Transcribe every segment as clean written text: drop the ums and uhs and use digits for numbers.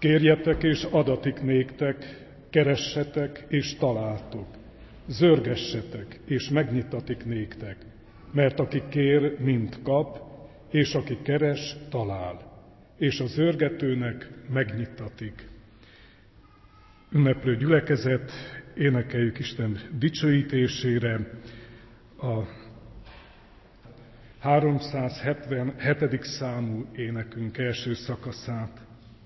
Kérjetek és adatik néktek, keressetek és találtok, zörgessetek és megnyitatik néktek, mert aki kér, mind kap, és aki keres, talál, és a zörgetőnek megnyitatik. Ünneplő gyülekezet, énekeljük Isten dicsőítésére a 377. számú énekünk első szakaszát.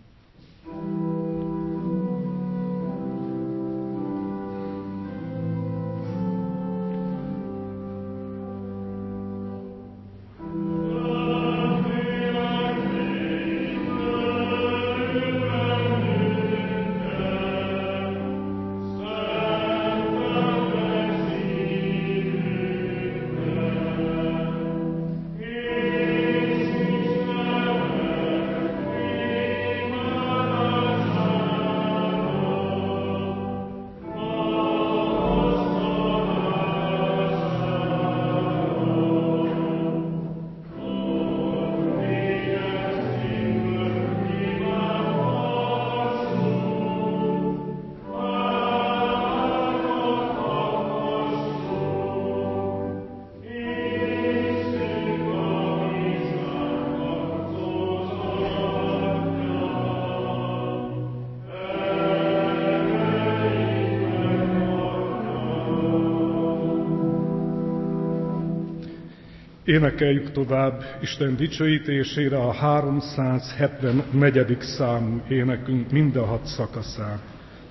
Énekeljük tovább Isten dicsőítésére a 374. számú énekünk mind a 6 szakaszán.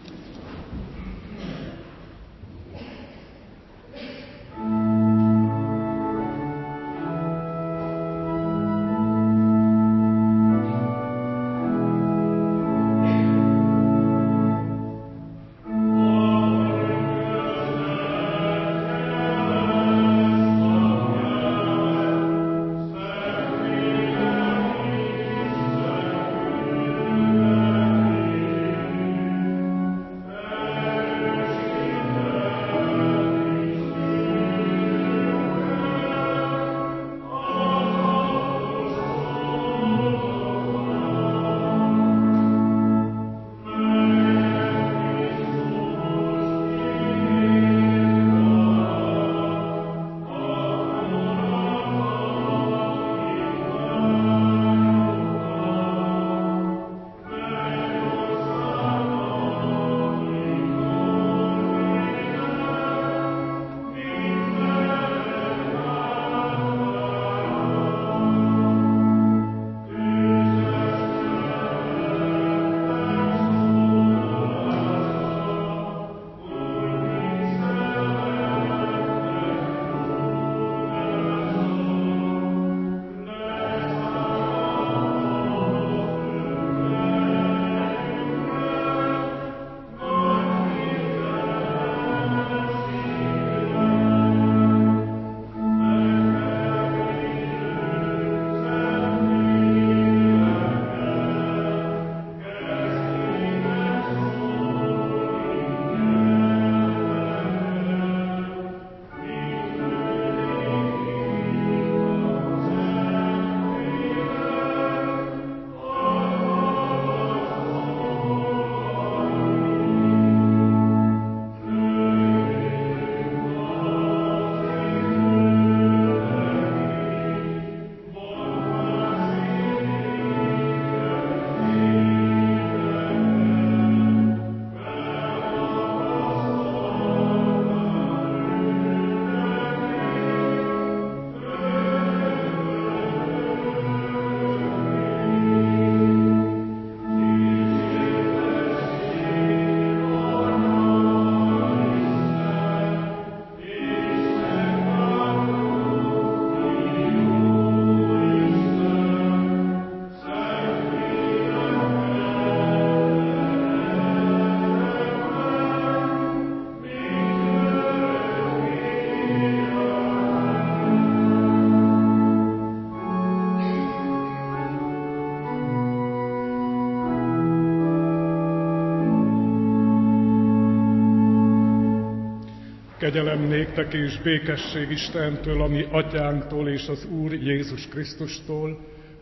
Kegyelem néktek és békesség Istentől, a mi atyánktól és az Úr Jézus Krisztustól,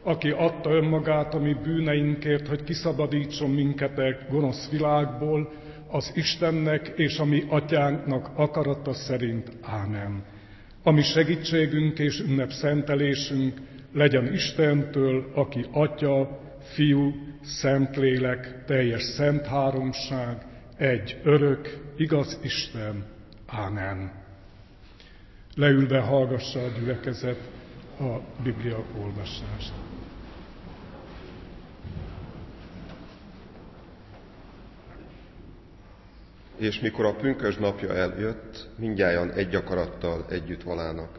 aki adta önmagát a mi bűneinkért, hogy kiszabadítson minket a gonosz világból, az Istennek és a mi atyánknak akarata szerint. Ámen. A mi segítségünk és ünnepszentelésünk legyen Istentől, aki Atya, Fiú, Szentlélek, teljes szent háromság, egy örök, igaz Isten. Ámen. Leülve hallgassa a gyülekezet a Biblia olvasást. És mikor a pünkösd napja eljött, mindnyájan egy akarattal együtt valának.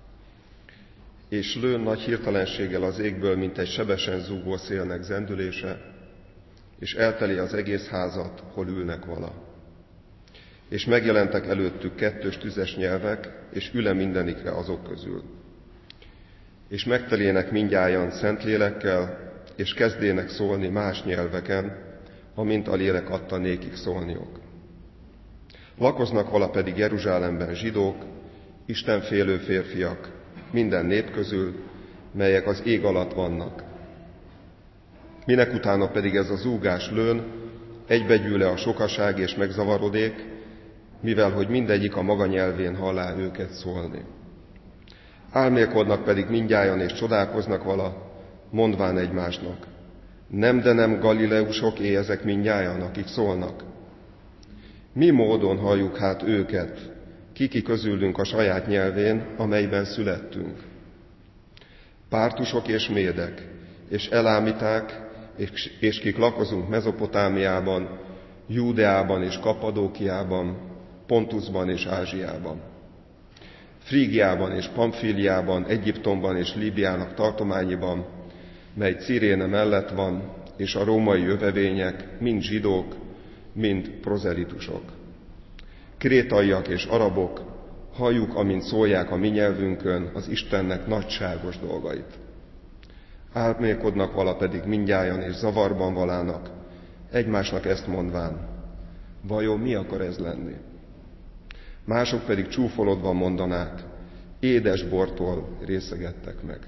És lőn nagy hirtelenséggel az égből, mint egy sebesen zúgó szélnek zendülése, és elteli az egész házat, hol ülnek vala. És megjelentek előttük kettős tüzes nyelvek, és üle mindenikre azok közül. És megtelének mindnyájan szent lélekkel, és kezdének szólni más nyelveken, amint a lélek adta nékik szólniok. Lakoznak vala pedig Jeruzsálemben zsidók, istenfélő férfiak, minden nép közül, melyek az ég alatt vannak. Minek utána pedig ez a zúgás lőn, egybegyűle a sokaság és megzavarodék, mivel hogy mindegyik a maga nyelvén hallá őket szólni. Álmélkodnak pedig mindnyájan és csodálkoznak vala, mondván egymásnak: nem, de nem galileusok ezek mindnyájan, akik szólnak? Mi módon halljuk hát őket, ki közülünk a saját nyelvén, amelyben születtünk? Pártusok és médek, és elámiták, és kik lakozunk Mezopotámiában, Júdeában és Kappadókiában, Pontusban és Ázsiában, Frígiában és Pamfíliában, Egyiptomban és Líbiának tartományiban, mely Ciréne mellett van, és a római jövevények, mind zsidók, mind prozelitusok. Krétaiak és arabok, halljuk, amint szólják a mi nyelvünkön az Istennek nagyságos dolgait. Álmélkodnak vala pedig mindnyájan és zavarban valának, egymásnak ezt mondván: vajon mi akar ez lenni? Mások pedig csúfolodva mondanák: édes bortól részegettek meg.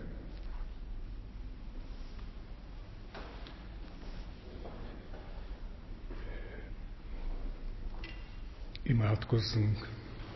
Imádkozzunk.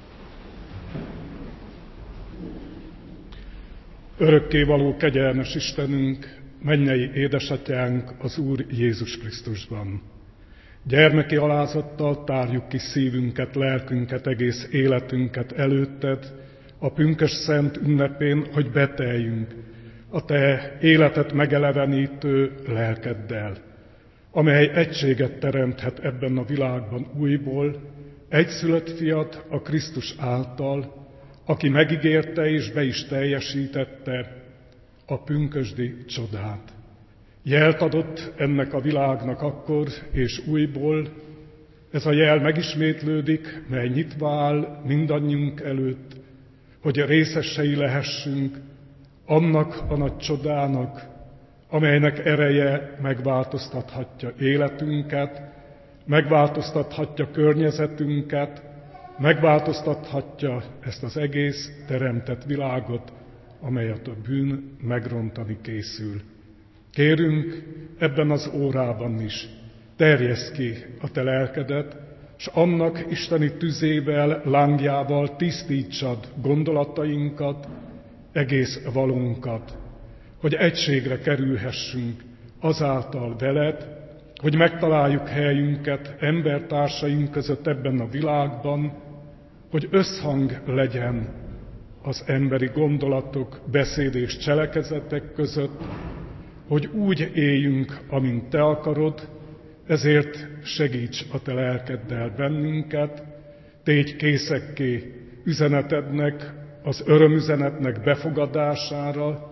Örökkévaló kegyelmes Istenünk, mennyei édesatyánk az Úr Jézus Krisztusban. Gyermeki alázattal tárjuk ki szívünket, lelkünket, egész életünket előtted, a pünkösd szent ünnepén, hogy beteljünk a te életet megelevenítő lelkeddel, amely egységet teremthet ebben a világban újból, egyszülött fiat a Krisztus által, aki megígérte és be is teljesítette a pünkösdi csodát. Jelt adott ennek a világnak akkor és újból, ez a jel megismétlődik, mely nyitva áll mindannyiunk előtt, hogy részesei lehessünk annak a nagy csodának, amelynek ereje megváltoztathatja életünket, megváltoztathatja környezetünket, megváltoztathatja ezt az egész teremtett világot, amelyet a bűn megrontani készül. Kérünk, ebben az órában is terjeszd ki a te lelkedet, s annak isteni tüzével, lángjával tisztítsad gondolatainkat, egész valónkat, hogy egységre kerülhessünk azáltal veled, hogy megtaláljuk helyünket embertársaink között ebben a világban, hogy összhang legyen az emberi gondolatok, beszéd és cselekedetek között, hogy úgy éljünk, amint te akarod, ezért segíts a te lelkeddel bennünket, tégy készekké üzenetednek, az örömüzenetnek befogadására,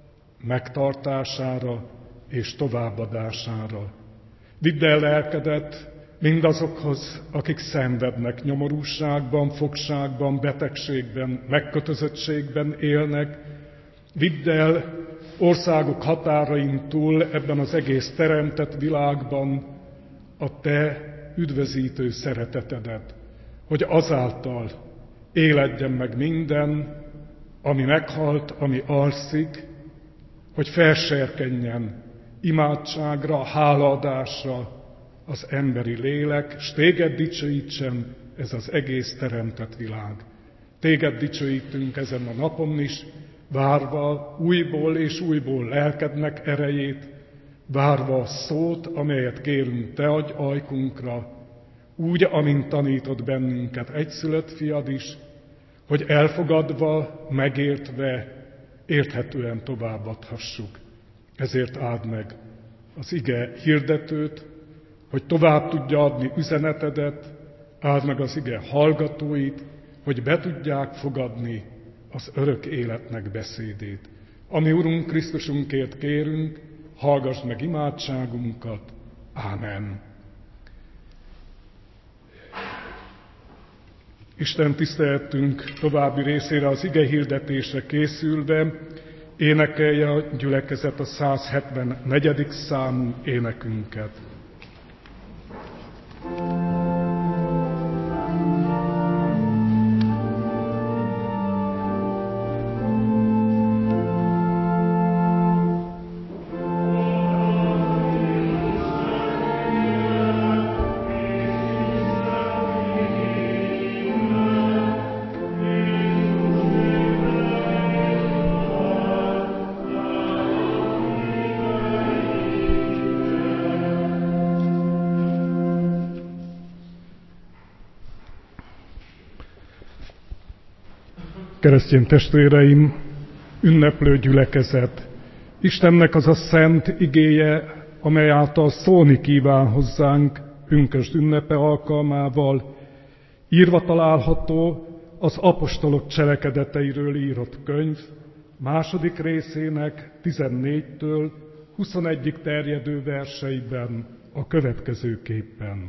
megtartására és továbbadására. Vidd el lelkedet mindazokhoz, akik szenvednek, nyomorúságban, fogságban, betegségben, megkötözöttségben élnek. Vidd el országok határain túl ebben az egész teremtett világban a te üdvözítő szeretetedet, hogy azáltal éledjen meg minden, ami meghalt, ami alszik, hogy felserkenjen imádságra, hálaadásra az emberi lélek, s téged dicsőítsen ez az egész teremtett világ. Téged dicsőítünk ezen a napon is, várva újból és újból lelkednek erejét, várva a szót, amelyet kérünk, te adj ajkunkra, úgy, amint tanított bennünket egyszülött fiad is, hogy elfogadva, megértve, érthetően továbbadhassuk. Ezért áld meg az ige hirdetőt, hogy tovább tudja adni üzenetedet, áld meg az ige hallgatóit, hogy be tudják fogadni az örök életnek beszédét. Ami Urunk Krisztusunkért kérünk, hallgass meg imádságunkat. Ámen. Isten tiszteletünk további részére az ige hirdetésre készülve énekelje a gyülekezet a 174. számú énekünket. Keresztény testvéreim, ünneplő gyülekezet, Istennek az a szent igéje, amely által szólni kíván hozzánk pünkösd ünnepe alkalmával, írva található az apostolok cselekedeteiről írott könyv második részének 14-től 21-ig terjedő verseiben a következőképpen.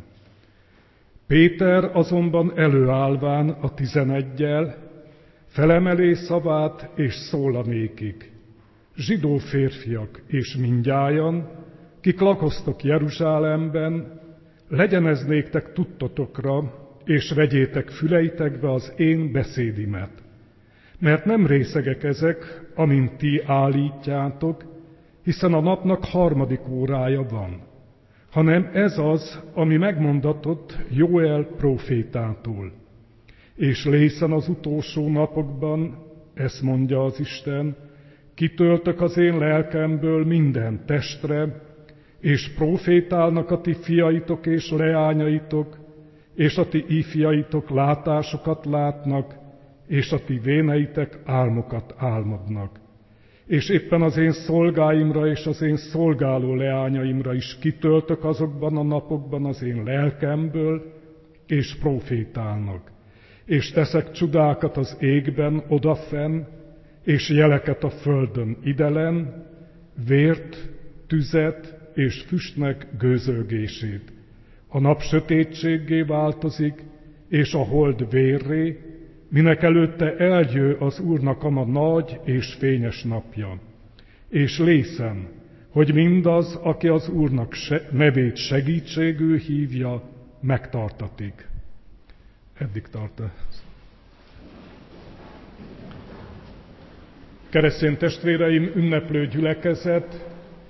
Péter azonban előállván a 11-jel, felemelé szavát és szól a nékik. Zsidó férfiak és mindnyájan, kik lakoztok Jeruzsálemben, legyen ez néktek tudtotokra, és vegyétek füleitekbe az én beszédimet. Mert nem részegek ezek, amint ti állítjátok, hiszen a napnak 3. órája van, hanem ez az, ami megmondatott Jóel prófétától. És lészen az utolsó napokban, ezt mondja az Isten, kitöltök az én lelkemből minden testre, és prófétálnak a ti fiaitok és leányaitok, és a ti ifjaitok látásokat látnak, és a ti véneitek álmokat álmodnak. És éppen az én szolgáimra és az én szolgáló leányaimra is kitöltök azokban a napokban az én lelkemből, és prófétálnak. És teszek csodákat az égben odafenn, és jeleket a földön idelen, vért, tüzet és füstnek gőzölgését. A nap sötétséggé változik, és a hold vérré, minek előtte eljő az Úrnak a nagy és fényes napja. És lészen, hogy mindaz, aki az Úrnak nevét segítségül hívja, megtartatik. Eddig tart ez. Keresztény testvéreim, ünneplő gyülekezet,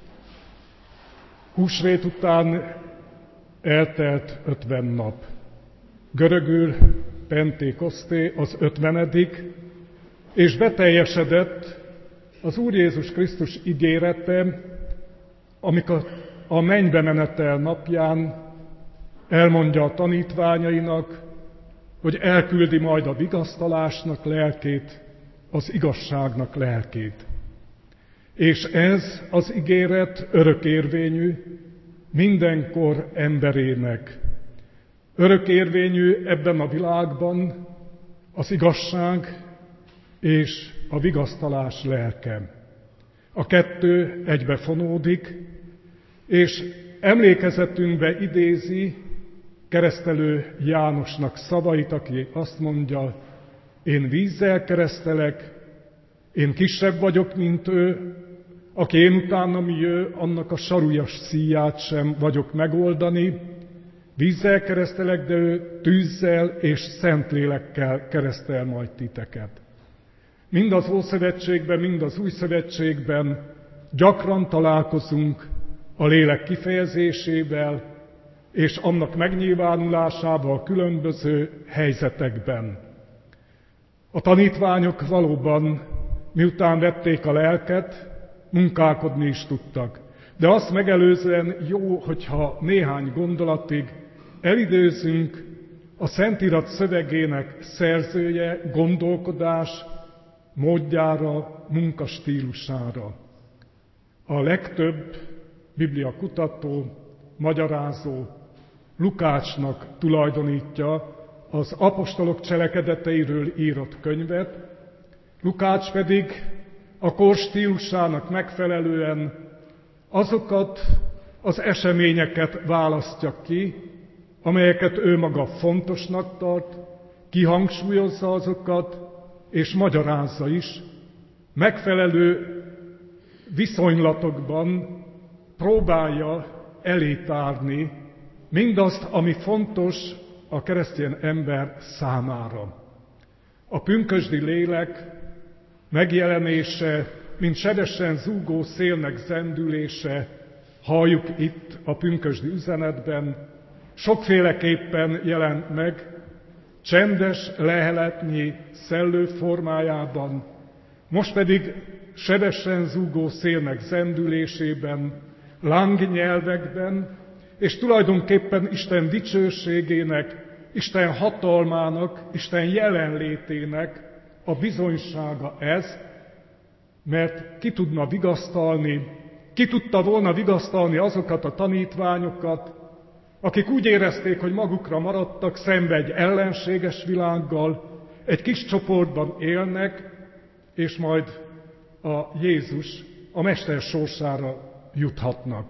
húsvét után eltelt 50 nap. Görögül Pentékoszté az 50. és beteljesedett az Úr Jézus Krisztus ígérete, amikor a mennybe menetel napján elmondja a tanítványainak, hogy elküldi majd a vigasztalásnak lelkét, az igazságnak lelkét. És ez az ígéret örökérvényű mindenkor emberének. Örökérvényű ebben a világban az igazság és a vigasztalás lelke. A kettő egybefonódik, és emlékezetünkbe idézi keresztelő Jánosnak szavait, aki azt mondja, én vízzel keresztelek, én kisebb vagyok, mint ő, aki én utánam jön, annak a sarujas szíját sem vagyok megoldani, vízzel keresztelek, de ő tűzzel és Szentlélekkel keresztel majd titeket. Mind az Ószövetségben, mind az Új Szövetségben gyakran találkozunk a lélek kifejezésével és annak megnyilvánulásával különböző helyzetekben. A tanítványok valóban, miután vették a lelket, munkálkodni is tudtak. De azt megelőzően jó, hogyha néhány gondolatig elidőzünk a Szentírát szövegének szerzője gondolkodás módjára, munkastílusára. A legtöbb Biblia kutató, magyarázó Lukácsnak tulajdonítja az apostolok cselekedeteiről írott könyvet, Lukács pedig a kor stílusának megfelelően azokat az eseményeket választja ki, amelyeket ő maga fontosnak tart, kihangsúlyozza azokat, és magyarázza is, megfelelő viszonylatokban próbálja elétárni mindazt, ami fontos a keresztény ember számára. A pünkösdi lélek megjelenése, mint sebesen zúgó szélnek zendülése, halljuk itt a pünkösdi üzenetben, sokféleképpen jelent meg, csendes leheletnyi szellő formájában, most pedig sebesen zúgó szélnek zendülésében, lángnyelvekben, és tulajdonképpen Isten dicsőségének, Isten hatalmának, Isten jelenlétének a bizonysága ez, mert ki tudta volna vigasztalni azokat a tanítványokat, akik úgy érezték, hogy magukra maradtak szembe egy ellenséges világgal, egy kis csoportban élnek, és majd a Jézus, a Mester sorsára juthatnak.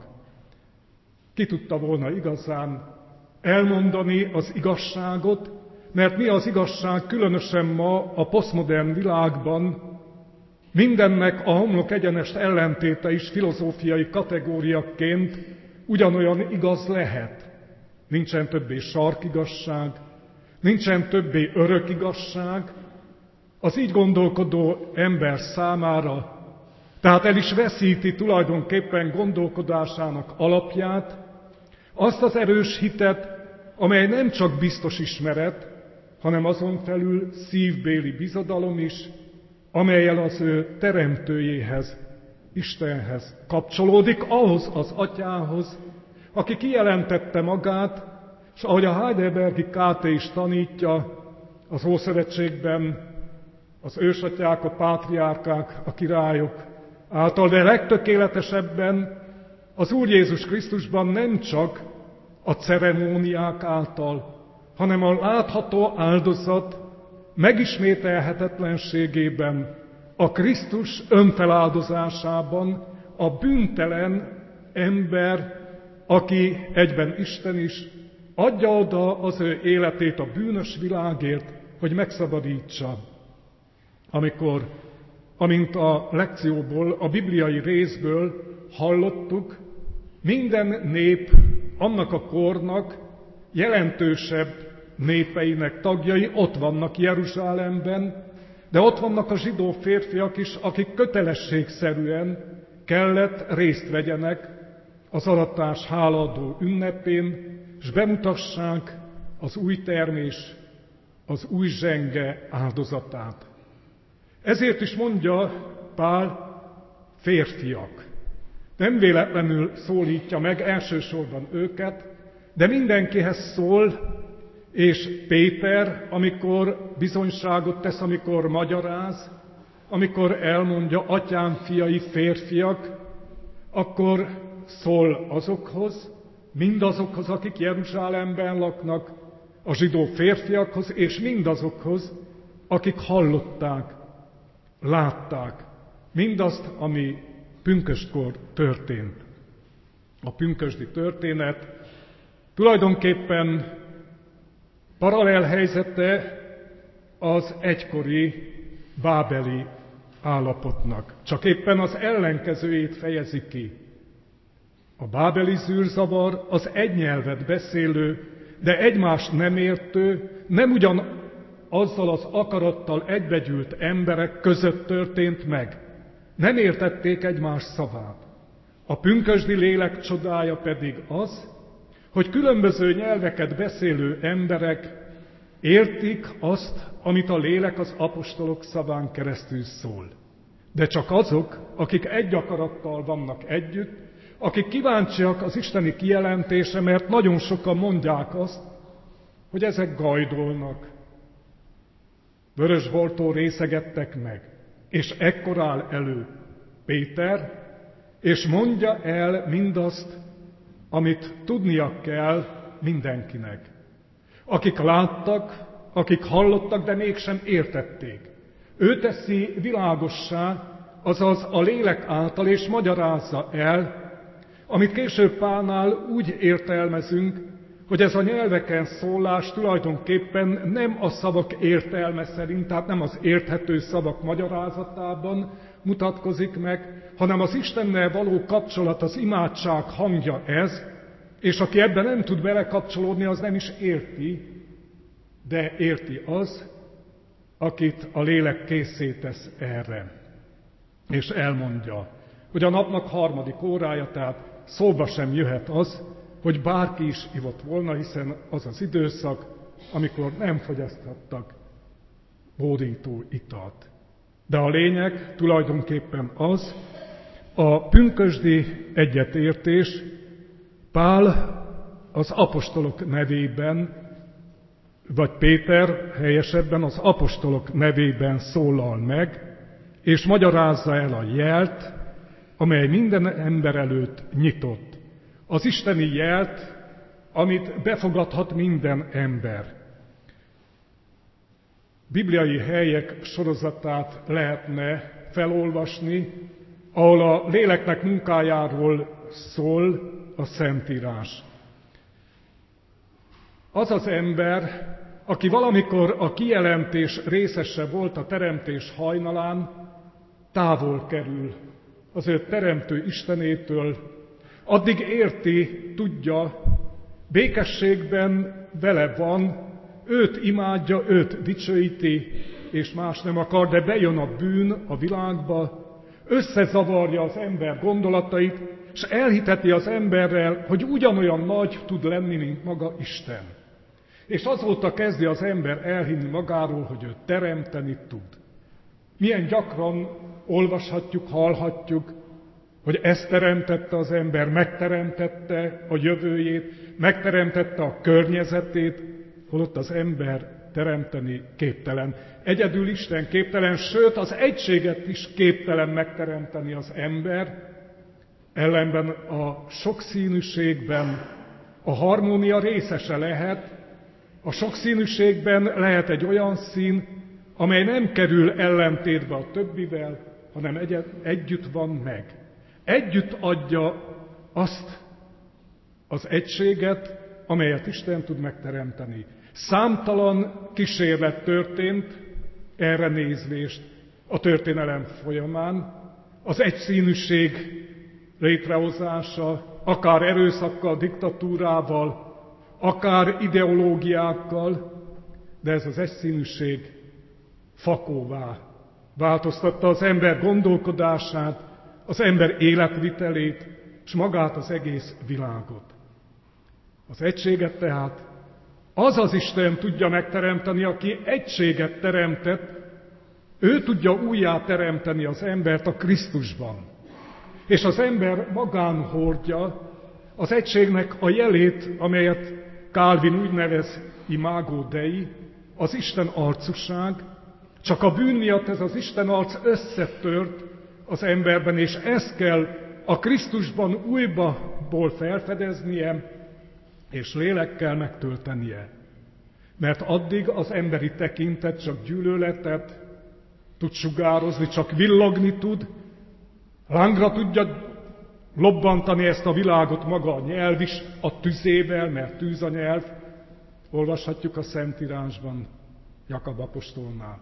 Ki tudta volna igazán elmondani az igazságot, mert mi az igazság különösen ma a posztmodern világban mindennek a homlok egyenest ellentéte is filozófiai kategóriaként ugyanolyan igaz lehet. Nincsen többé sarkigazság, nincsen többé örök igazság, az így gondolkodó ember számára, tehát el is veszíti tulajdonképpen gondolkodásának alapját, azt az erős hitet, amely nem csak biztos ismeret, hanem azon felül szívbéli bizodalom is, amellyel az ő teremtőjéhez, Istenhez kapcsolódik, ahhoz az Atyához, aki kijelentette magát, és ahogy a Heidelbergi KT is tanítja, az Ószövetségben az ősatyák, a pátriárkák, a királyok által, de legtökéletesebben az Úr Jézus Krisztusban nem csak a ceremóniák által, hanem a látható áldozat megismételhetetlenségében, a Krisztus önfeláldozásában, a bűntelen ember, aki egyben Isten is, adja oda az ő életét a bűnös világért, hogy megszabadítsa. Amint a lekcióból, a bibliai részből hallottuk, minden nép annak a kornak jelentősebb népeinek tagjai ott vannak Jeruzsálemben, de ott vannak a zsidó férfiak is, akik kötelességszerűen kellett részt vegyenek az aratás hálaadó ünnepén, és bemutassák az új termés, az új zsenge áldozatát. Ezért is mondja Pál, férfiak. Nem véletlenül szólítja meg elsősorban őket, de mindenkihez szól, és Péter, amikor bizonyságot tesz, amikor magyaráz, amikor elmondja, atyám fiai férfiak, akkor szól azokhoz, mindazokhoz, akik Jeruzsálemben laknak, a zsidó férfiakhoz, és mindazokhoz, akik hallották, látták mindazt, ami pünköstkor történt. A pünkösdi történet tulajdonképpen paralel helyzete az egykori bábeli állapotnak. Csak éppen az ellenkezőjét fejezi ki. A bábeli zűrzavar az egy nyelvet beszélő, de egymást nem értő, nem ugyan azzal az akarattal egybegyűlt emberek között történt meg. Nem értették egymás szavát. A pünkösdi lélek csodája pedig az, hogy különböző nyelveket beszélő emberek értik azt, amit a lélek az apostolok szaván keresztül szól. De csak azok, akik egy akarattal vannak együtt, akik kíváncsiak az isteni kijelentése, mert nagyon sokan mondják azt, hogy ezek gajdolnak, vörösbortól részegettek meg. És ekkor áll elő Péter, és mondja el mindazt, amit tudnia kell mindenkinek. Akik láttak, akik hallottak, de mégsem értették. Ő teszi világossá, azaz a lélek által, és magyarázza el, amit később Pálnál úgy értelmezünk, hogy ez a nyelveken szólás tulajdonképpen nem a szavak értelme szerint, tehát nem az érthető szavak magyarázatában mutatkozik meg, hanem az Istennel való kapcsolat, az imádság hangja ez, és aki ebben nem tud belekapcsolódni, az nem is érti, de érti az, akit a lélek készé tesz erre. És elmondja, hogy a napnak 3. órája, tehát szóba sem jöhet az, hogy bárki is ivott volna, hiszen az az időszak, amikor nem fogyaszthattak bódító italt. De a lényeg tulajdonképpen az, a pünkösdi egyetértés Pál az apostolok nevében, vagy Péter helyesebben az apostolok nevében szólal meg, és magyarázza el a jelt, amely minden ember előtt nyitott. Az isteni jelt, amit befogadhat minden ember. Bibliai helyek sorozatát lehetne felolvasni, ahol a léleknek munkájáról szól a Szentírás. Az az ember, aki valamikor a kijelentés részese volt a teremtés hajnalán, távol kerül az ő teremtő Istenétől, addig érti, tudja, békességben vele van, őt imádja, őt dicsőíti, és más nem akar, de bejön a bűn a világba, összezavarja az ember gondolatait, és elhiteti az emberrel, hogy ugyanolyan nagy tud lenni, mint maga Isten. És azóta kezdi az ember elhinni magáról, hogy ő teremteni tud. Milyen gyakran olvashatjuk, hallhatjuk, hogy ezt teremtette az ember, megteremtette a jövőjét, megteremtette a környezetét, holott az ember teremteni képtelen. Egyedül Isten képtelen, sőt az egységet is képtelen megteremteni az ember, ellenben a sokszínűségben a harmónia részese lehet, a sokszínűségben lehet egy olyan szín, amely nem kerül ellentétbe a többivel, hanem együtt van meg. Együtt adja azt az egységet, amelyet Isten tud megteremteni. Számtalan kísérlet történt erre nézvést a történelem folyamán. Az egyszínűség létrehozása, akár erőszakkal, diktatúrával, akár ideológiákkal, de ez az egyszínűség fakóvá változtatta az ember gondolkodását, az ember életvitelét, és magát az egész világot. Az egységet tehát az az Isten tudja megteremteni, aki egységet teremtett, ő tudja újjá teremteni az embert a Krisztusban. És az ember magán hordja az egységnek a jelét, amelyet Calvin úgy nevez imago Dei, az Isten arcúság. Csak a bűn miatt ez az Isten arc összetört az emberben, és ezt kell a Krisztusban újból felfedeznie, és lélekkel megtöltenie. Mert addig az emberi tekintet csak gyűlöletet tud sugározni, csak villogni tud, lángra tudja lobbantani ezt a világot maga a nyelv is a tüzével, mert tűz a nyelv. Olvashatjuk a Szentírásban, Jakab apostolnál.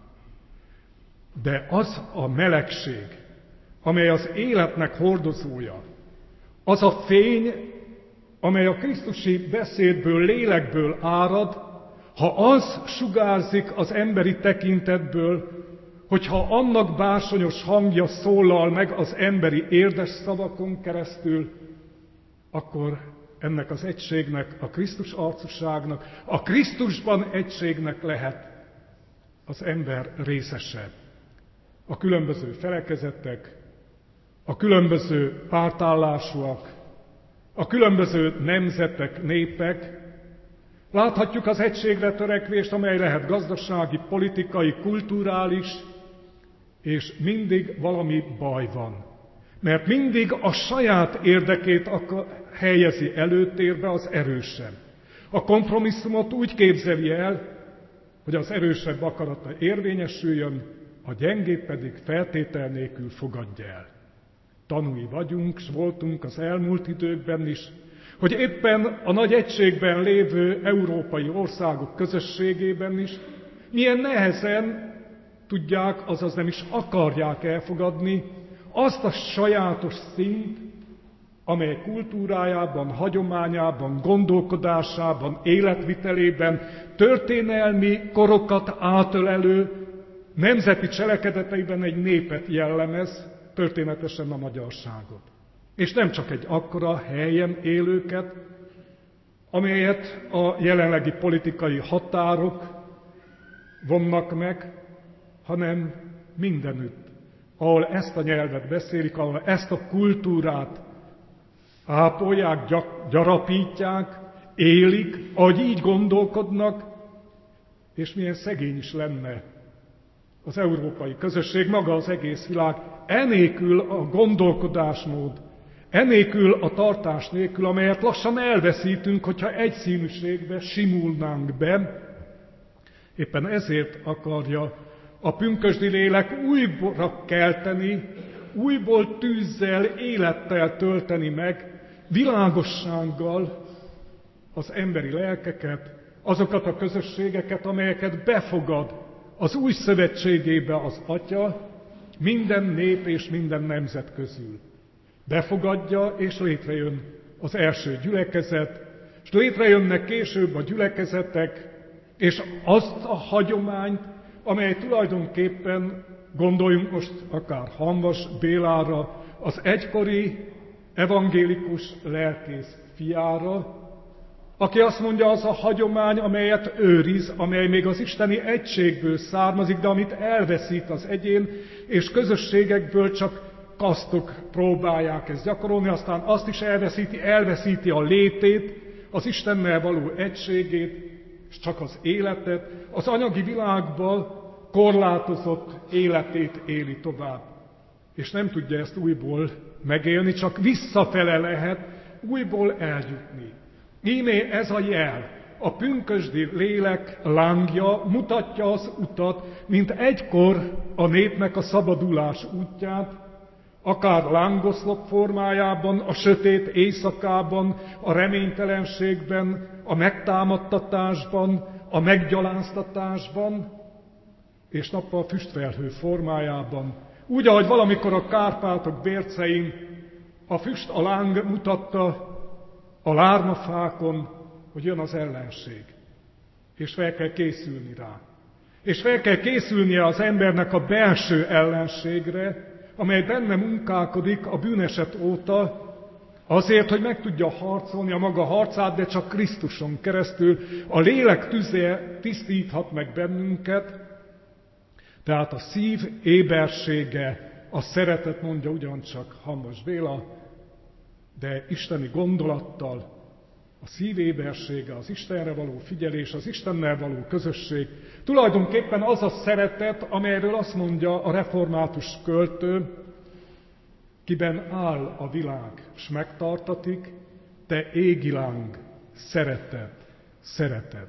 De az a melegség, amely az életnek hordozója, az a fény, amely a krisztusi beszédből, lélekből árad, ha az sugárzik az emberi tekintetből, hogyha annak bársonyos hangja szólal meg az emberi érdes szavakon keresztül, akkor ennek az egységnek, a Krisztus arcúságnak, a Krisztusban egységnek lehet az ember részese. A különböző felekezetek, a különböző pártállásúak, a különböző nemzetek, népek. Láthatjuk az egységre törekvést, amely lehet gazdasági, politikai, kulturális, és mindig valami baj van. Mert mindig a saját érdekét helyezi előtérbe az erősebb. A kompromisszumot úgy képzeli el, hogy az erősebb akarata érvényesüljön, a gyengébb pedig feltétel nélkül fogadja el. Tanúi vagyunk, s voltunk az elmúlt időkben is, hogy éppen a nagy egységben lévő európai országok közösségében is milyen nehezen tudják, azaz nem is akarják elfogadni azt a sajátos szint, amely kultúrájában, hagyományában, gondolkodásában, életvitelében, történelmi korokat átölelő nemzeti cselekedeteiben egy népet jellemez, történetesen a magyarságot. És nem csak egy akkora helyen élőket, amelyet a jelenlegi politikai határok vonnak meg, hanem mindenütt, ahol ezt a nyelvet beszélik, ahol ezt a kultúrát ápolják, gyarapítják, élik, ahogy így gondolkodnak, és milyen szegény is lenne az európai közösség, maga az egész világ, enélkül a gondolkodásmód, enélkül a tartás nélkül, amelyet lassan elveszítünk, hogyha egyszínűségbe simulnánk be. Éppen ezért akarja a pünkösdi lélek újra kelteni, újból tűzzel, élettel tölteni meg, világossággal az emberi lelkeket, azokat a közösségeket, amelyeket befogad az új szövetségébe az Atya, minden nép és minden nemzet közül. Befogadja, és létrejön az első gyülekezet, és létrejönnek később a gyülekezetek, és azt a hagyományt, amely tulajdonképpen, gondoljunk most akár Hamvas Bélára, az egykori evangélikus lelkész fiára, aki azt mondja, az a hagyomány, amelyet őriz, amely még az isteni egységből származik, de amit elveszít az egyén, és közösségekből csak kasztok próbálják ezt gyakorolni, aztán azt is elveszíti a létét, az Istennel való egységét, és csak az életet, az anyagi világban korlátozott életét éli tovább. És nem tudja ezt újból megélni, csak visszafele lehet újból eljutni. Íme ez a jel, a pünkösdi lélek lángja mutatja az utat, mint egykor a népnek a szabadulás útját, akár lángoszlop formájában, a sötét éjszakában, a reménytelenségben, a megtámadtatásban, a meggyaláztatásban, és nappal füstfelhő formájában. Úgy, ahogy valamikor a Kárpátok bércein a füst, a láng mutatta a lármafákon, hogy jön az ellenség, és fel kell készülni rá. És fel kell készülnie az embernek a belső ellenségre, amely benne munkálkodik a bűneset óta, azért, hogy meg tudja harcolni a maga harcát, de csak Krisztuson keresztül. A lélek tüze tisztíthat meg bennünket, tehát a szív ébersége, a szeretet, mondja ugyancsak Hamvas Béla, de isteni gondolattal, a szív ébersége, az Istenre való figyelés, az Istennel való közösség, tulajdonképpen az a szeretet, amelyről azt mondja a református költő, kiben áll a világ, s megtartatik, te égi láng, szeretet.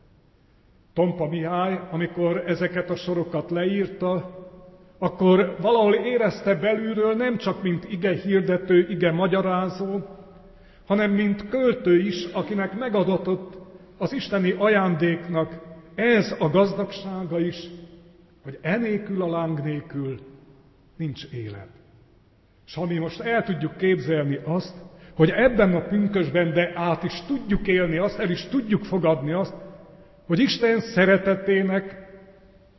Tompa Mihály, amikor ezeket a sorokat leírta, akkor valahol érezte belülről nem csak mint ige hirdető, ige magyarázó, hanem mint költő is, akinek megadatott az isteni ajándéknak ez a gazdagsága is, hogy enélkül a láng nélkül nincs élet. És ha mi most el tudjuk képzelni azt, hogy ebben a pünkösben, de át is tudjuk élni azt, el is tudjuk fogadni azt, hogy Isten szeretetének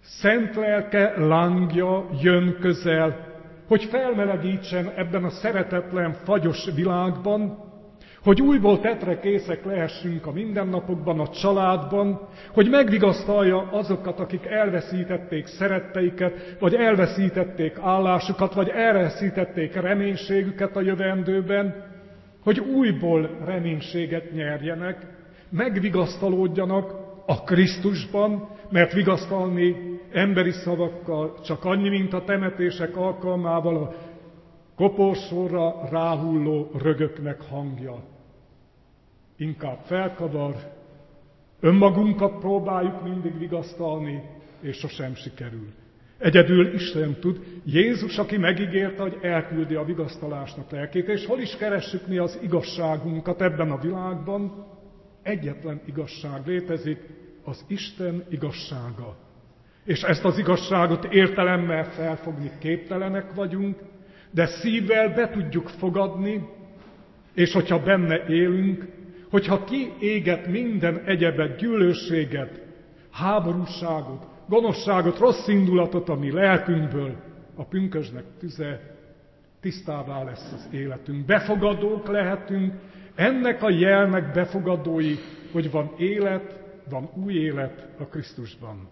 Szent lelke lángja jön közel, hogy felmelegítsen ebben a szeretetlen, fagyos világban, hogy újból tetrekészek lehessünk a mindennapokban, a családban, hogy megvigasztalja azokat, akik elveszítették szeretteiket, vagy elveszítették állásukat, vagy elveszítették reménységüket a jövendőben, hogy újból reménységet nyerjenek, megvigasztalódjanak a Krisztusban, mert vigasztalni emberi szavakkal csak annyi, mint a temetések alkalmával a koporsóra ráhulló rögöknek hangja. Inkább felkavar, önmagunkat próbáljuk mindig vigasztalni, és sosem sikerül. Egyedül Isten tud, Jézus, aki megígérte, hogy elküldi a vigasztalásnak lelkét, és hol is keressük mi az igazságunkat ebben a világban? Egyetlen igazság létezik, az Isten igazsága. És ezt az igazságot értelemmel felfogni képtelenek vagyunk, de szívvel be tudjuk fogadni, és hogyha benne élünk, hogyha kiéget minden egyebet, gyűlölséget, háborúságot, gonoszságot, rossz indulatot a mi lelkünkből, a pünkösdnek tüze, tisztává lesz az életünk. Befogadók lehetünk, ennek a jelnek befogadói, hogy van élet, van új élet a Krisztusban.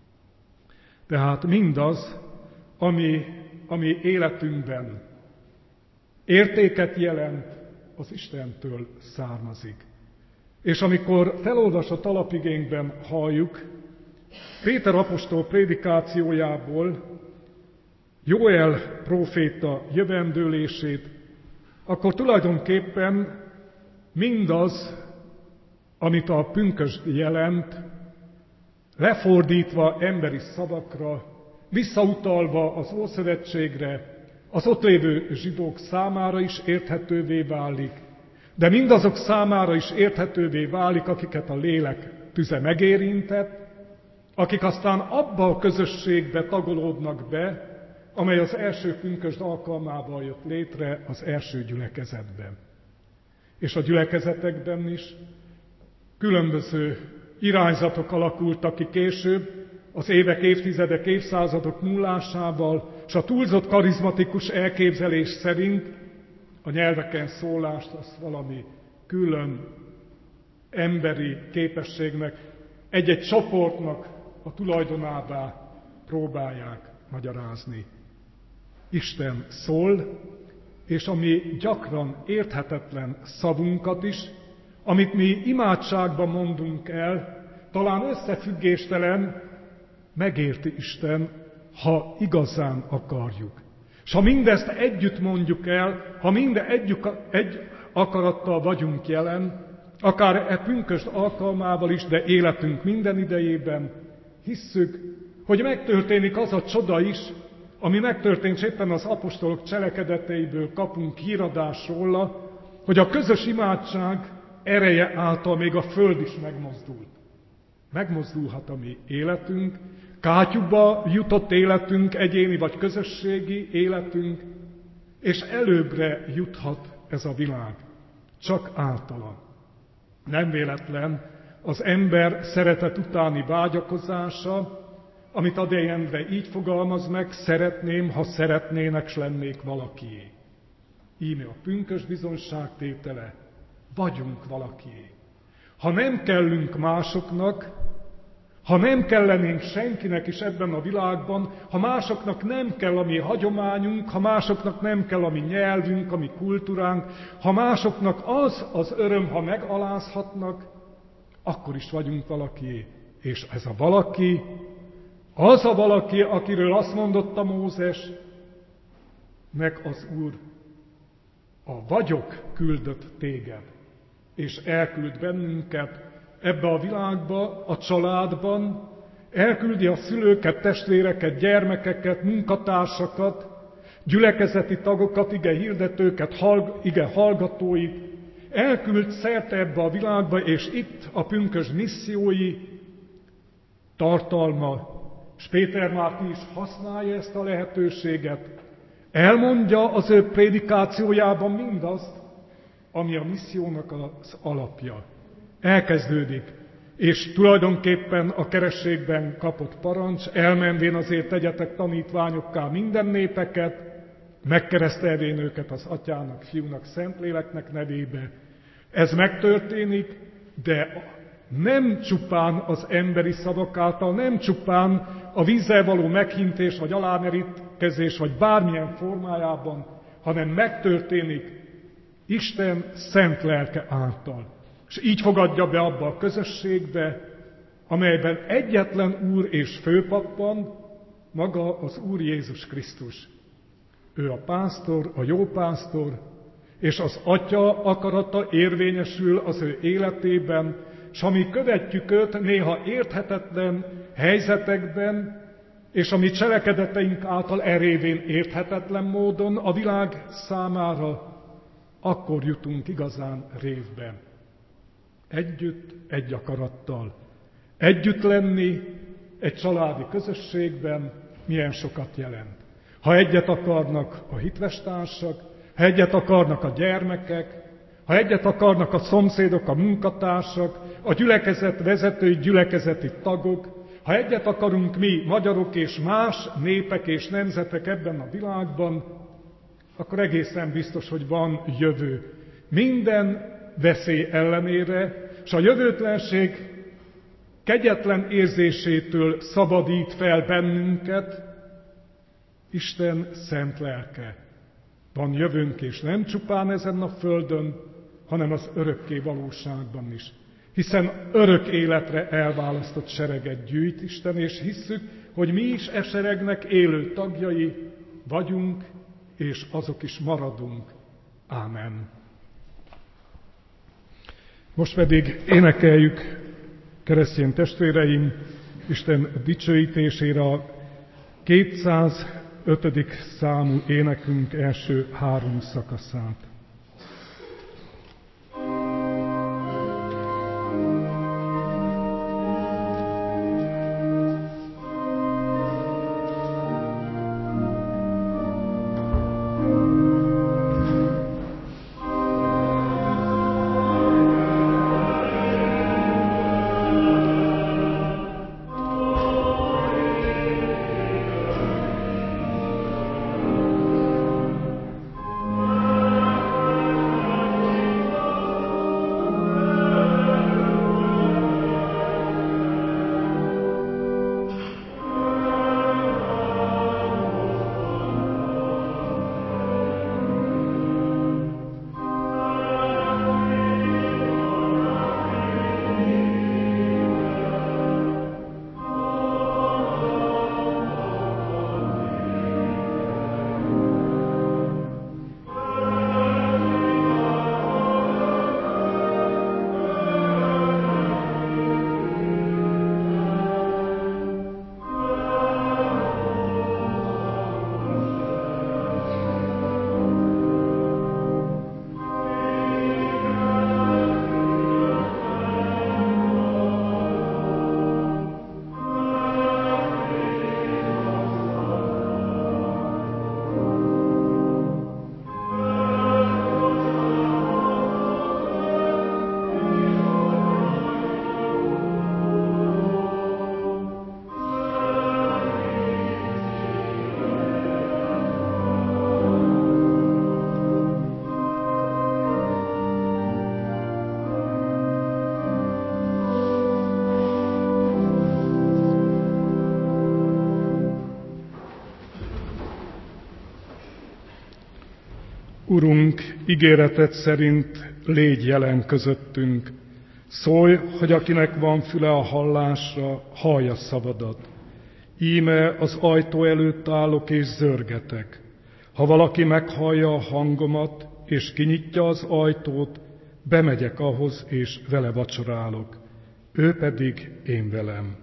Tehát mindaz, ami életünkben értéket jelent, az Istentől származik. És amikor felolvasott alapigénkben halljuk Péter apostol prédikációjából Jóel próféta jövendőlését, akkor tulajdonképpen mindaz, amit a pünkösd jelent, lefordítva emberi szavakra, visszautalva az Ószövetségre, az ott lévő zsidók számára is érthetővé válik, de mindazok számára is érthetővé válik, akiket a lélek tüze megérintett, akik aztán abba a közösségbe tagolódnak be, amely az első pünkösd alkalmával jött létre az első gyülekezetben. És a gyülekezetekben is különböző irányzatok alakultak ki később, az évek, évtizedek, évszázadok múlásával, és a túlzott karizmatikus elképzelés szerint a nyelveken szólást azt valami külön emberi képességnek, egy-egy csoportnak a tulajdonává próbálják magyarázni. Isten szól, és ami gyakran érthetetlen szavunkat is, amit mi imádságban mondunk el, talán összefüggéstelen, megérti Isten, ha igazán akarjuk. És ha mindezt együtt mondjuk el, ha minden egy akarattal vagyunk jelen, akár e pünkösd alkalmával is, de életünk minden idejében, hisszük, hogy megtörténik az a csoda is, ami megtörtént, és éppen az apostolok cselekedeteiből kapunk híradást róla, hogy a közös imádság ereje által még a föld is megmozdult. Megmozdulhat a mi életünk, kátyúba jutott életünk, egyéni vagy közösségi életünk, és előbbre juthat ez a világ, csak általa. Nem véletlen az ember szeretet utáni vágyakozása, amit Adé Endre így fogalmaz meg, szeretném, ha szeretnének, s lennék valakié. Íme a pünkösd bizonságtétele, vagyunk valakié. Ha nem kellünk másoknak, ha nem kellenénk senkinek is ebben a világban, ha másoknak nem kell a mi hagyományunk, ha másoknak nem kell a mi nyelvünk, a mi kultúránk, ha másoknak az öröm, ha megalázhatnak, akkor is vagyunk valakié. És ez a valaki, az a valaki, akiről azt mondotta Mózes, meg az Úr, a vagyok küldött téged, és elküld bennünket ebbe a világba, a családban, elküldi a szülőket, testvéreket, gyermekeket, munkatársakat, gyülekezeti tagokat, ige hirdetőket, ige hallgatóit, elküld szerte ebbe a világba, és itt a pünkösd missziói tartalma, és Péter már ki is használja ezt a lehetőséget, elmondja az ő prédikációjában mindazt, ami a missziónak az alapja. Elkezdődik. és tulajdonképpen a kerességben kapott parancs, elmenvén azért tegyetek tanítványokká minden népeket, megkeresztelvén őket az Atyának, Fiúnak, Szentléleknek nevébe. Ez megtörténik, de nem csupán az emberi szavak által, nem csupán a vízzel való meghintés, vagy alámerítkezés, vagy bármilyen formájában, hanem megtörténik Isten szent lelke által. És így fogadja be abba a közösségbe, amelyben egyetlen Úr és főpap van, maga az Úr Jézus Krisztus. Ő a pásztor, a jó pásztor, és az Atya akarata érvényesül az ő életében, és ami követjük őt néha érthetetlen helyzetekben, és ami cselekedeteink által erévén érthetetlen módon a világ számára, akkor jutunk igazán révbe. Együtt, egy akarattal. Együtt lenni egy családi közösségben milyen sokat jelent. Ha egyet akarnak a hitvestársak, ha egyet akarnak a gyermekek, ha egyet akarnak a szomszédok, a munkatársak, a gyülekezet vezetői, gyülekezeti tagok, ha egyet akarunk mi, magyarok és más népek és nemzetek ebben a világban, akkor egészen biztos, hogy van jövő. Minden veszély ellenére, és a jövőtlenség kegyetlen érzésétől szabadít fel bennünket Isten szent lelke. Van jövőnk, és nem csupán ezen a földön, hanem az örökké valóságban is. Hiszen örök életre elválasztott sereget gyűjt Isten, és hisszük, hogy mi is e seregnek élő tagjai vagyunk, és azok is maradunk. Ámen. Most pedig énekeljük, keresztény testvéreim, Isten dicsőítésére a 205. számú énekünk első 3 szakaszát. Urunk, ígéreted szerint légy jelen közöttünk. Szólj, hogy akinek van füle a hallásra, hallja szavadat. Íme az ajtó előtt állok és zörgetek. Ha valaki meghallja a hangomat, és kinyitja az ajtót, bemegyek ahhoz, és vele vacsorálok. Ő pedig én velem.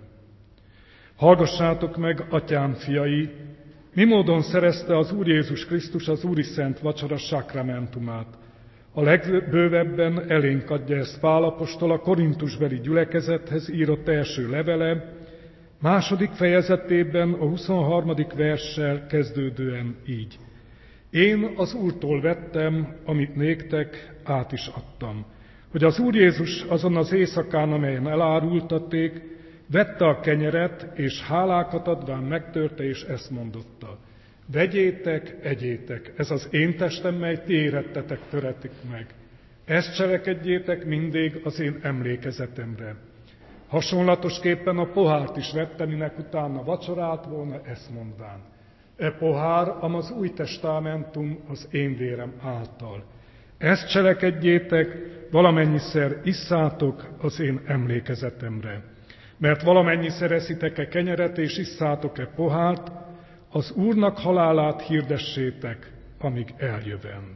Hallgassátok meg, Atyám fiai, mi módon szerezte az Úr Jézus Krisztus az Úri Szent Vacsora sakramentumát. A legbővebben elénk adja ezt Pál apostol a korintusbeli gyülekezethez írott első levele, 2. fejezetében a 23. verssel kezdődően így. Én az Úrtól vettem, amit néktek át is adtam, hogy az Úr Jézus azon az éjszakán, amelyen elárultatték, vette a kenyeret, és hálákat adván megtörte, és ezt mondotta: vegyétek, egyétek, ez az én testem, mely ti érettetek, töretik meg. Ezt cselekedjétek mindig az én emlékezetemre. Hasonlatosképpen a pohárt is vette, minek utána vacsorált volna, ezt mondván: e pohár, az új testamentum az én vérem által. Ezt cselekedjétek, valamennyiszer isszátok az én emlékezetemre. Mert valamennyiszer eszitek-e kenyeret és isszátok-e pohárt, az Úrnak halálát hirdessétek, amíg eljövend.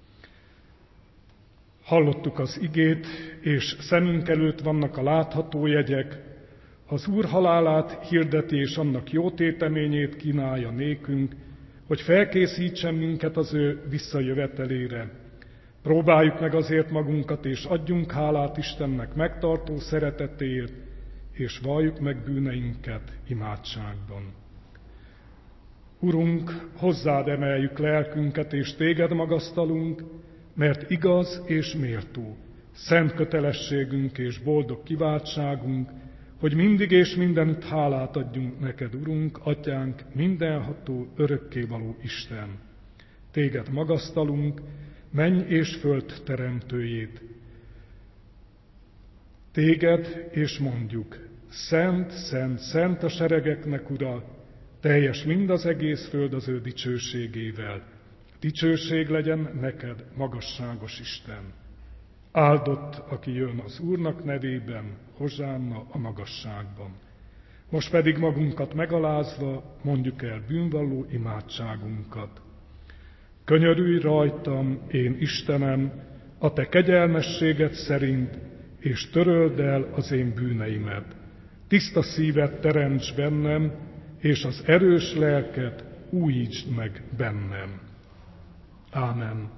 Hallottuk az igét, és szemünk előtt vannak a látható jegyek. Az Úr halálát hirdeti, és annak jó téteményét kínálja nékünk, hogy felkészítsen minket az ő visszajövetelére. Próbáljuk meg azért magunkat, és adjunk hálát Istennek megtartó szeretetéért, és valljuk meg bűneinket imádságban. Urunk, hozzád emeljük lelkünket, és téged magasztalunk, mert igaz és méltó, szent kötelességünk és boldog kiváltságunk, hogy mindig és mindenütt hálát adjunk neked, Urunk, Atyánk, mindenható, örökkévaló Isten. Téged magasztalunk, menny és föld teremtőjét. Téged és mondjuk: szent, szent, szent a seregeknek Ura, teljes mind az egész föld az ő dicsőségével. Dicsőség legyen neked, magasságos Isten. Áldott, aki jön az Úrnak nevében, hozsánna a magasságban. Most pedig magunkat megalázva mondjuk el bűnvalló imádságunkat. Könyörülj rajtam, én Istenem, a te kegyelmességed szerint, és töröld el az én bűneimet. Tiszta szívet teremts bennem, és az erős lelket újítsd meg bennem. Ámen.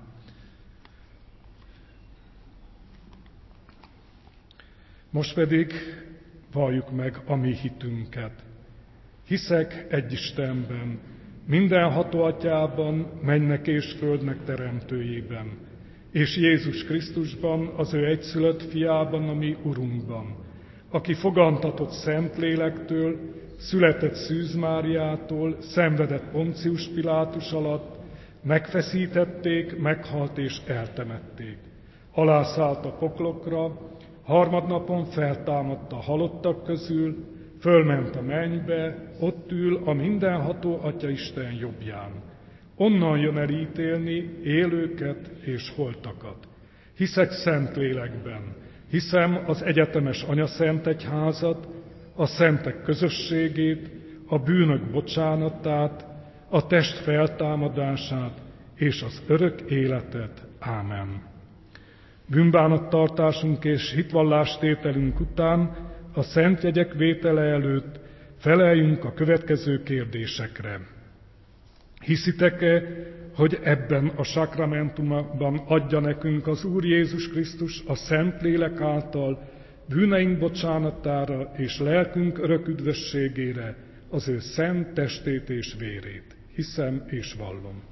Most pedig valljuk meg a mi hitünket. Hiszek egy Istenben, mindenható Atyában, mennek és földnek teremtőjében, és Jézus Krisztusban, az ő egyszülött fiában, a mi Urunkban, aki fogantatott Szentlélektől, született Szűz Máriától, szenvedett Poncius Pilátus alatt, megfeszítették, meghalt és eltemették. Alászállt a poklokra, harmadnapon feltámadt a halottak közül, fölment a mennybe, ott ül a mindenható Atyaisten jobbján. Onnan jön el ítélni élőket és holtakat. Hiszek Szentlélekben, hiszem az egyetemes Anyaszentegyházat, a szentek közösségét, a bűnök bocsánatát, a test feltámadását és az örök életet. Ámen. Bűnbánattartásunk és hitvallástételünk után a szent jegyek vétele előtt feleljünk a következő kérdésekre. Hiszitek-e, hogy ebben a sakramentumban adja nekünk az Úr Jézus Krisztus a Szentlélek által bűneink bocsánatára és lelkünk örök üdvösségére az ő szent testét és vérét? Hiszem és vallom.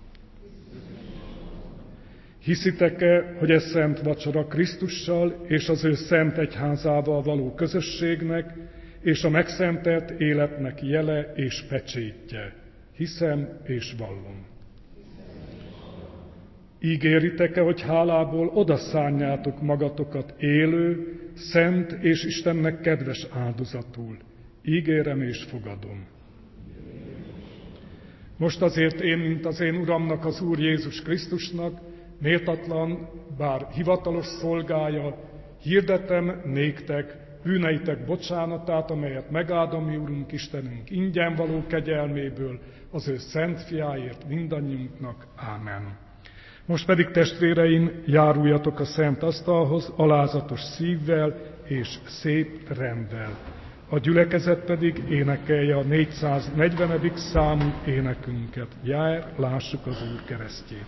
Hiszitek-e, hogy ez szent vacsora Krisztussal és az ő szent egyházával való közösségnek és a megszentelt életnek jele és pecsétje? Hiszem és vallom. Ígéritek-e, hogy hálából odaszánjátok magatokat élő, szent és Istennek kedves áldozatul? Ígérem és fogadom. Most azért én, mint az én Uramnak, az Úr Jézus Krisztusnak, méltatlan, bár hivatalos szolgája, hirdetem néktek bűneitek bocsánatát, amelyet megáld a mi Urunk Istenünk ingyen való kegyelméből, az ő szent fiáért mindannyiunknak. Ámen. Most pedig, testvéreim, járuljatok a szent asztalhoz alázatos szívvel és szép renddel. A gyülekezet pedig énekelje a 440. számú énekünket. Jár, lássuk az Úr keresztjét.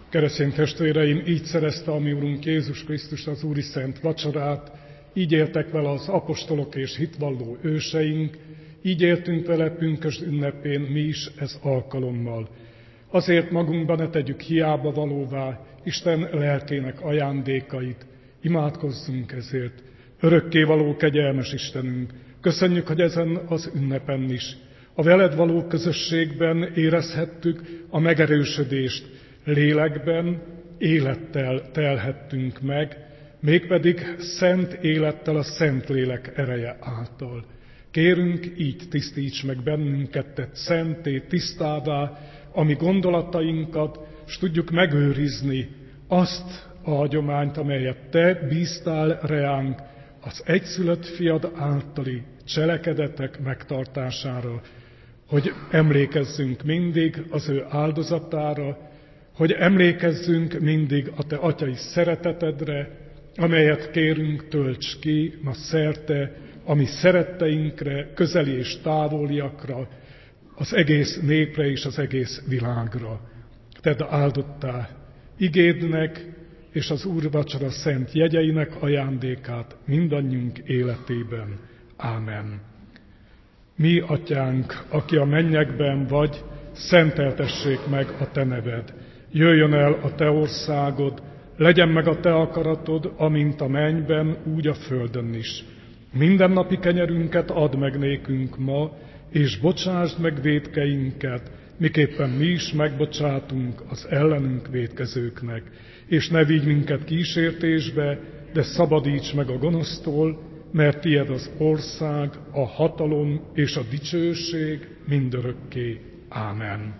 Keresztény testvéreim, így szerezte a mi Urunk Jézus Krisztus az Úri Szent Vacsorát, így éltek vele az apostolok és hitvalló őseink, így éltünk vele pünkösd ünnepén mi is ez alkalommal. Azért magunkban ne tegyük hiába valóvá Isten lelkének ajándékait, imádkozzunk ezért. Örökkévaló kegyelmes Istenünk, köszönjük, hogy ezen az ünnepen is a veled való közösségben érezhettük a megerősödést, lélekben, élettel telhettünk meg, mégpedig szent élettel a Szentlélek ereje által. Kérünk, így tisztíts meg bennünket, tedd szentté, tisztává, a mi gondolatainkat, s tudjuk megőrizni azt a hagyományt, amelyet te bíztál reánk, az egyszülött fiad általi cselekedetek megtartására, hogy emlékezzünk mindig az ő áldozatára, hogy emlékezzünk mindig a te atyai szeretetedre, amelyet kérünk, tölts ki ma szerte a mi szeretteinkre, közeli és távoliakra, az egész népre és az egész világra. Tedd áldottá igédnek és az úrvacsora szent jegyeinek ajándékát mindannyiunk életében. Ámen. Mi, atyánk, aki a mennyekben vagy, szenteltessék meg a te neved. Jöjjön el a te országod, legyen meg a te akaratod, amint a mennyben, úgy a földön is. Mindennapi kenyerünket add meg nékünk ma, és bocsásd meg vétkeinket, miképpen mi is megbocsátunk az ellenünk vétkezőknek. És ne vigy minket kísértésbe, de szabadíts meg a gonosztól, mert tied az ország, a hatalom és a dicsőség mindörökké. Ámen.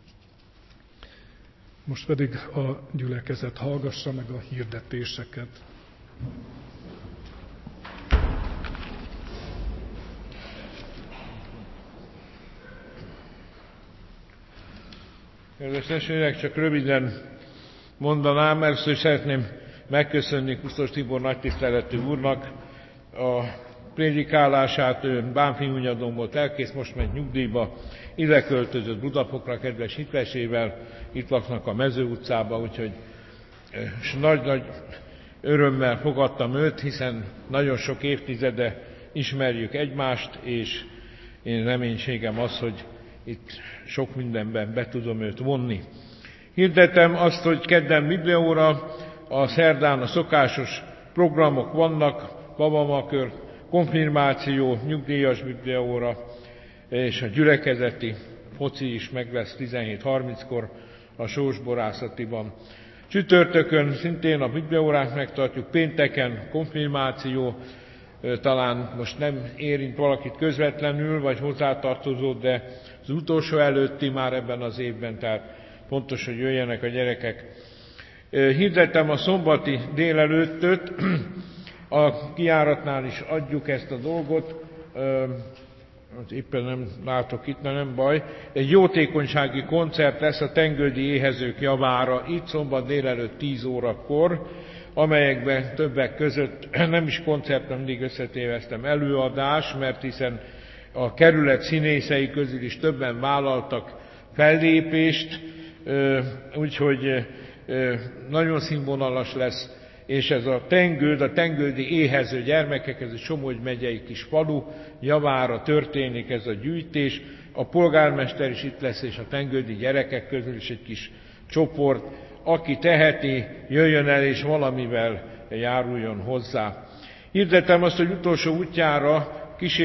Most pedig a gyülekezet hallgassa meg a hirdetéseket. Kedves testvérek, csak röviden mondanám, először szeretném megköszönni Kusztos Tibor nagytiszteletű úrnak a prédikálását. Ő Bánffyhunyadon volt elkész, most megy nyugdíjba, ide költözött Budapokra kedves hitvesével, itt laknak a Mező utcába, úgyhogy nagy-nagy örömmel fogadtam őt, hiszen nagyon sok évtizede ismerjük egymást, és én reménységem az, hogy itt sok mindenben be tudom őt vonni. Hirdetem azt, hogy kedden bibliaóra, a szerdán a szokásos programok vannak, babamakör, konfirmáció, nyugdíjas bibliaóra, és a gyülekezeti foci is meg lesz 17:30-kor a Sósborászatiban. Csütörtökön szintén a bibliaórát megtartjuk, pénteken konfirmáció, talán most nem érint valakit közvetlenül, vagy hozzátartozót, de az utolsó előtti már ebben az évben, tehát fontos, hogy jöjjenek a gyerekek. Hirdettem a szombati délelőttöt, a kijáratnál is adjuk ezt a dolgot, éppen nem látok itt, de nem baj. Egy jótékonysági koncert lesz a tengöldi éhezők javára, itt szombat délelőtt 10 órakor, amelyekben többek között nem is koncert, mindig összetéveztem, előadás, mert hiszen a kerület színészei közül is többen vállaltak fellépést, úgyhogy nagyon színvonalas lesz, és ez a Tengöld, a tengöldi éhező gyermekek, ez egy Somogy megyei kis falu javára történik ez a gyűjtés. A polgármester is itt lesz, és a tengöldi gyerekek közül is egy kis csoport. Aki teheti, jöjjön el, és valamivel járuljon hozzá. Hirdetem azt, hogy utolsó útjára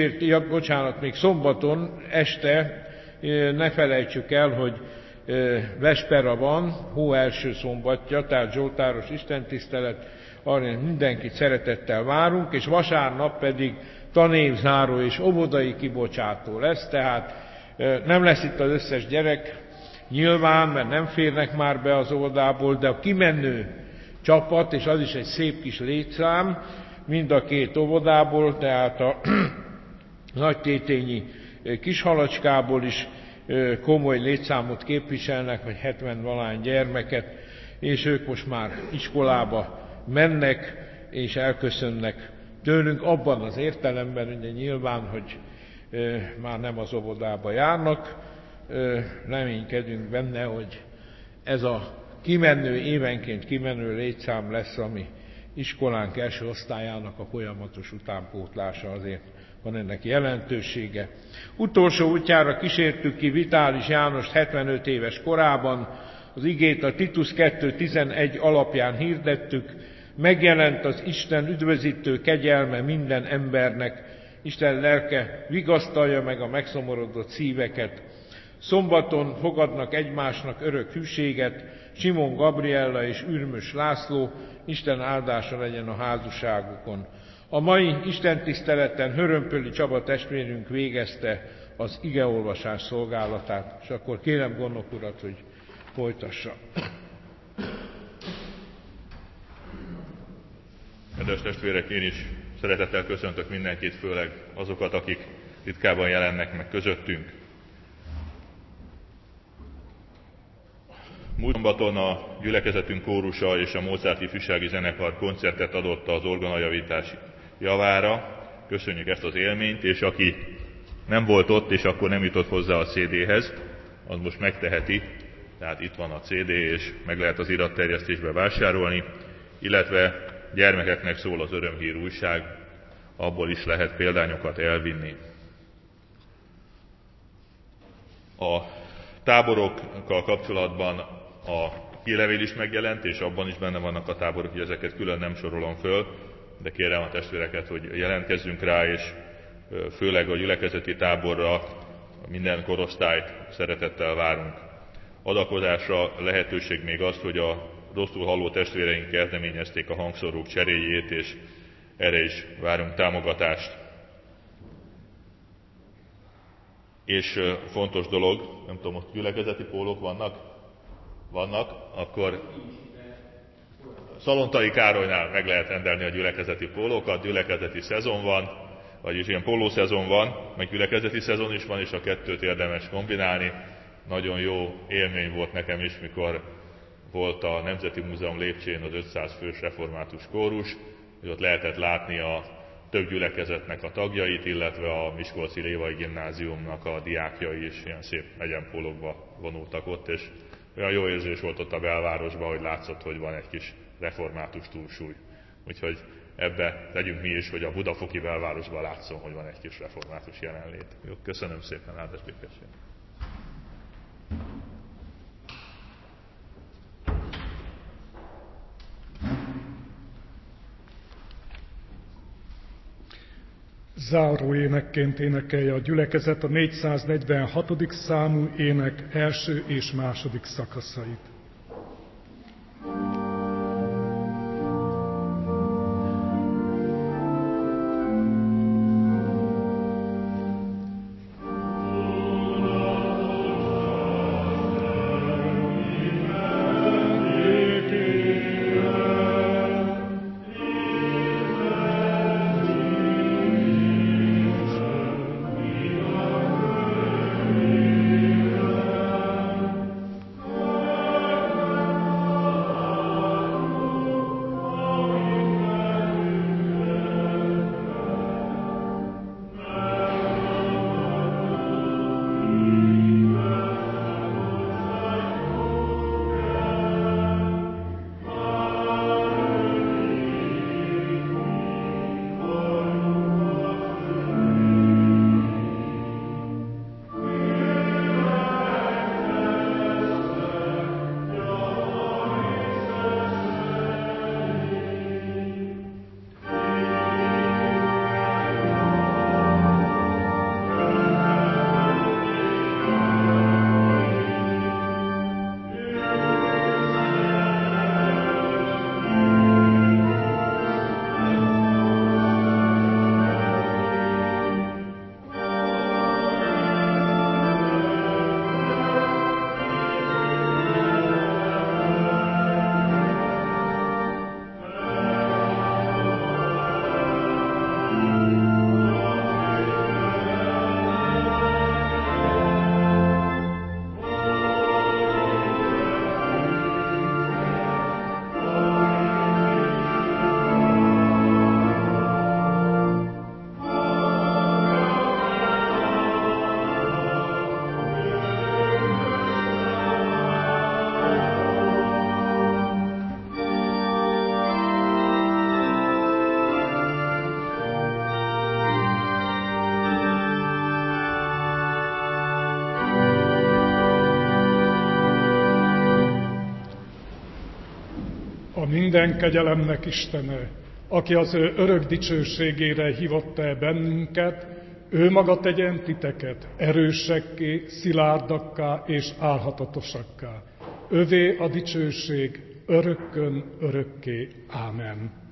még szombaton este, ne felejtsük el, hogy vespera van, hó első szombatja, tehát zsoltáros istentisztelet, arra mindenkit szeretettel várunk, és vasárnap pedig tanévzáró és óvodai kibocsátó lesz, tehát nem lesz itt az összes gyerek, nyilván, mert nem férnek már be az óvodából, de a kimenő csapat, és az is egy szép kis létszám, mind a két óvodából, tehát a nagytétényi Kishalacskából is komoly létszámot képviselnek, vagy 70-valány gyermeket, és ők most már iskolába mennek, és elköszönnek tőlünk abban az értelemben, ugye nyilván, hogy már nem az óvodába járnak. Reménykedünk benne, hogy ez a évenként kimenő létszám lesz, ami iskolánk első osztályának a folyamatos utánpótlása, azért van ennek jelentősége. Utolsó útjára kísértük ki Vitális Jánost 75 éves korában, az igét a Titus 2.11 alapján hirdettük, megjelent az Isten üdvözítő kegyelme minden embernek, Isten lelke vigasztalja meg a megszomorodott szíveket. Szombaton fogadnak egymásnak örök hűséget Simon Gabriella és Ürmös László, Isten áldása legyen a házasságukon. A mai istentiszteleten Hörömpöli Csaba testvérünk végezte az igeolvasás szolgálatát, és akkor kérem Gondnok urat, hogy folytassa. Kedves testvérek, én is szeretettel köszöntök mindenkit, főleg azokat, akik ritkában jelennek meg közöttünk. Múlt szombaton a gyülekezetünk kórusa és a Mozart ifjúsági zenekar koncertet adott az orgonajavítás javára. Köszönjük ezt az élményt, és aki nem volt ott, és akkor nem jutott hozzá a CD-hez, az most megteheti. Tehát itt van a CD, és meg lehet az iratterjesztésbe vásárolni, illetve gyermekeknek szól az örömhír újság, abból is lehet példányokat elvinni. A táborokkal kapcsolatban a hírlevél is megjelent, és abban is benne vannak a táborok, hogy ezeket külön nem sorolom föl, de kérem a testvéreket, hogy jelentkezzünk rá, és főleg a gyülekezeti táborra minden korosztályt szeretettel várunk. Adakozásra lehetőség még az, hogy a rosszul halló testvéreink kezdeményezték a hangszórók cseréjét, és erre is várunk támogatást. És fontos dolog, nem tudom, hogy gyülekezeti pólók vannak? Vannak, akkor Szalontai Károlynál meg lehet rendelni a gyülekezeti pólókat, gyülekezeti szezon van, vagyis ilyen pólószezon van, meg gyülekezeti szezon is van, és a kettőt érdemes kombinálni. Nagyon jó élmény volt nekem is, mikor volt a Nemzeti Múzeum lépcsőjén az 500 fős református kórus, hogy ott lehetett látni a több gyülekezetnek a tagjait, illetve a Miskolci Lévai Gimnáziumnak a diákjai is ilyen szép egyenpólókba vonultak ott, és olyan jó érzés volt ott a belvárosban, hogy látszott, hogy van egy kis református túlsúly. Úgyhogy ebbe tegyünk mi is, hogy a budafoki belvárosban látszom, hogy van egy kis református jelenlét. Jó, köszönöm szépen, áldás békesség. Záró énekként énekelje a gyülekezet a 446. számú ének első és második szakaszait. A minden kegyelemnek Istene, aki az ő örök dicsőségére hívatta el bennünket, ő maga tegyen titeket erősekké, szilárdakká és állhatatosakká. Övé a dicsőség örökkön örökké. Ámen.